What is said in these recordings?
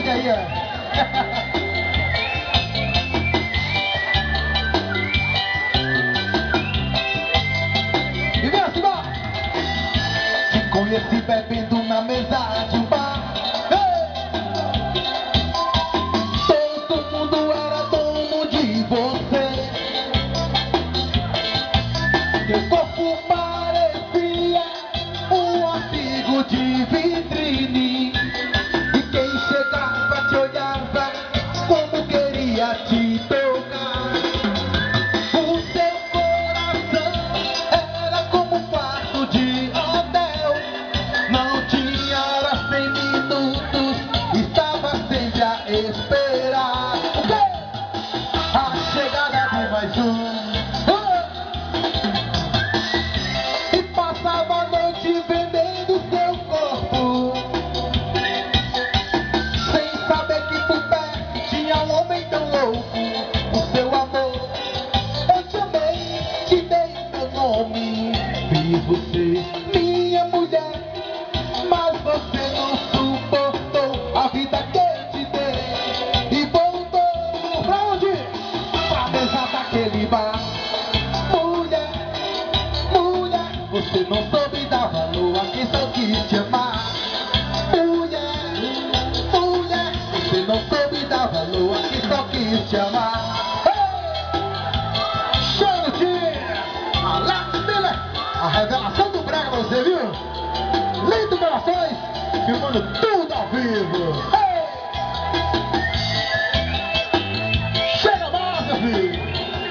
Saúde aí, ó. Conheci bebendo na mesa de um bar. Todo mundo era dono de você. Teu corpo parecia um artigo de vitrine, e quem chegava te olhava como queria te tocar. O seu coração era como um quarto de hotel. Não tinha horas nem minutos, estava sempre a esperar o quê? A chegada de mais um. E passava a noite vendendo seu corpo, sem saber que por perto tinha um homem tão louco. O seu amor, eu te amei, te dei meu nome, fiz você minha mulher. Mas você não suportou a vida que eu te dei e voltou pra onde? Pra mesa daquele bar. Mulher, mulher, você não soube dar valor a quem só quis te amar. Mulher, mulher, você não soube dar valor a quem só quis te amar. Hey! Show, Alex Miller, a revelação do brega pra você, viu? Lindo Corações, filmando tudo ao vivo. Hey! Chega mais, meu filho.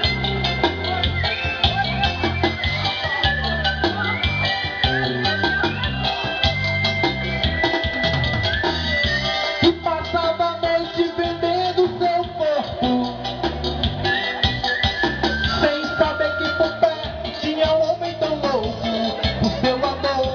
E passava a noite vendendo seu corpo, sem saber que por perto tinha um homem tão louco. O seu amor,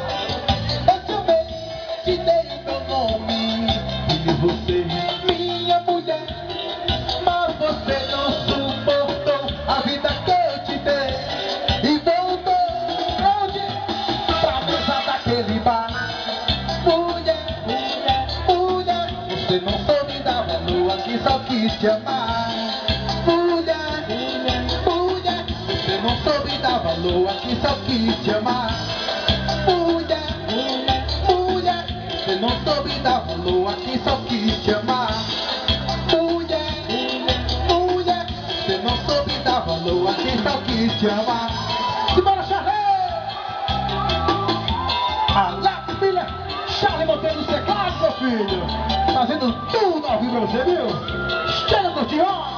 te dei o meu nome, e você, minha mulher. Mas você não suportou a vida que eu te dei e voltou onde? Pra mesa daquele bar. Mulher, mulher, mulher, você não soube dar valor a quem só quis te amar. Mulher, mulher, mulher, você não soube dar valor a quem só quis te amar. Mulher, mulher, mulher, você não soube dar valor a quem só quis te amar. Mulher, mulher, mulher, você não soube dar valor a quem só quis te amar. Simbora, Charlie! Alex Miller, Charlie Monteiro dos teclados, meu filho. Fazendo tudo ao vivo pra você, viu? Chega, curtir, ó!